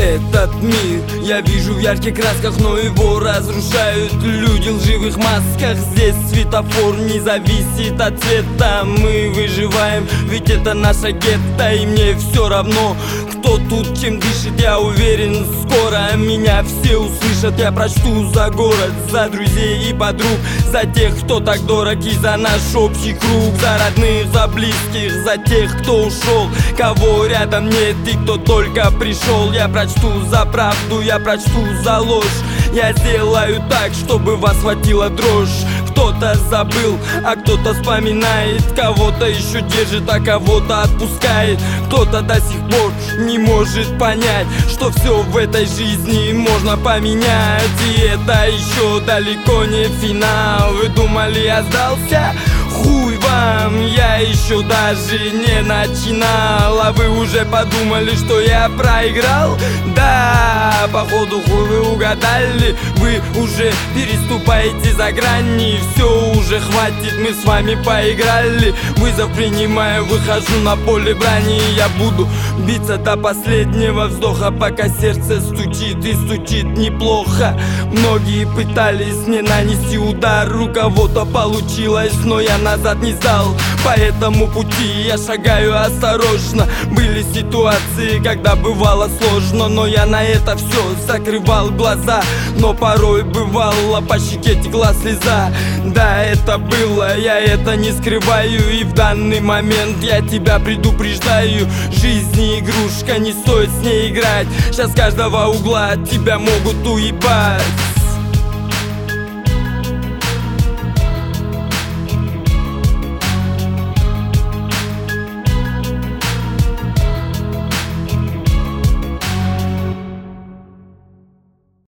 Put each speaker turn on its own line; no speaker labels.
Этот мир я вижу в ярких красках, но его разрушают люди в лживых масках. Здесь светофор не зависит от цвета. Мы выживаем, ведь это наша гетто. И мне все равно, кто тут чем дышит. Я уверен, скоро меня все услышат. Я прочту за город, за друзей и подруг, за тех, кто так дорог, и за наш общий круг, за родных, за близких, за тех, кто ушел, кого рядом нет и кто только пришел. Я прочту за правду, я прочту за ложь. Я сделаю так, чтобы вас хватила дрожь. Кто-то забыл, а кто-то вспоминает. Кого-то еще держит, а кого-то отпускает. Кто-то до сих пор не может понять, что все в этой жизни можно поменять. И это еще далеко не финал. Вы думали, я сдался? Хуй вам, я еще даже не начинал. А вы уже подумали, что я проиграл? Да, походу хуй вы угадали. Вы уже переступаете за грани. Все, уже хватит, мы с вами поиграли. Вызов принимаю, выхожу на поле брани. Я буду биться до последнего вздоха, пока сердце стучит и стучит неплохо. Многие пытались мне нанести удар, у кого-то получилось, но я назад не сдал. По этому пути я шагаю осторожно. Были ситуации, когда бывало сложно, но я на это все закрывал глаза. Но порой бывало, по щеке текла слеза. Да, это было, я это не скрываю. И в данный момент я тебя предупреждаю: жизнь не игрушка, не стоит с ней играть. Сейчас с каждого угла тебя могут уебать.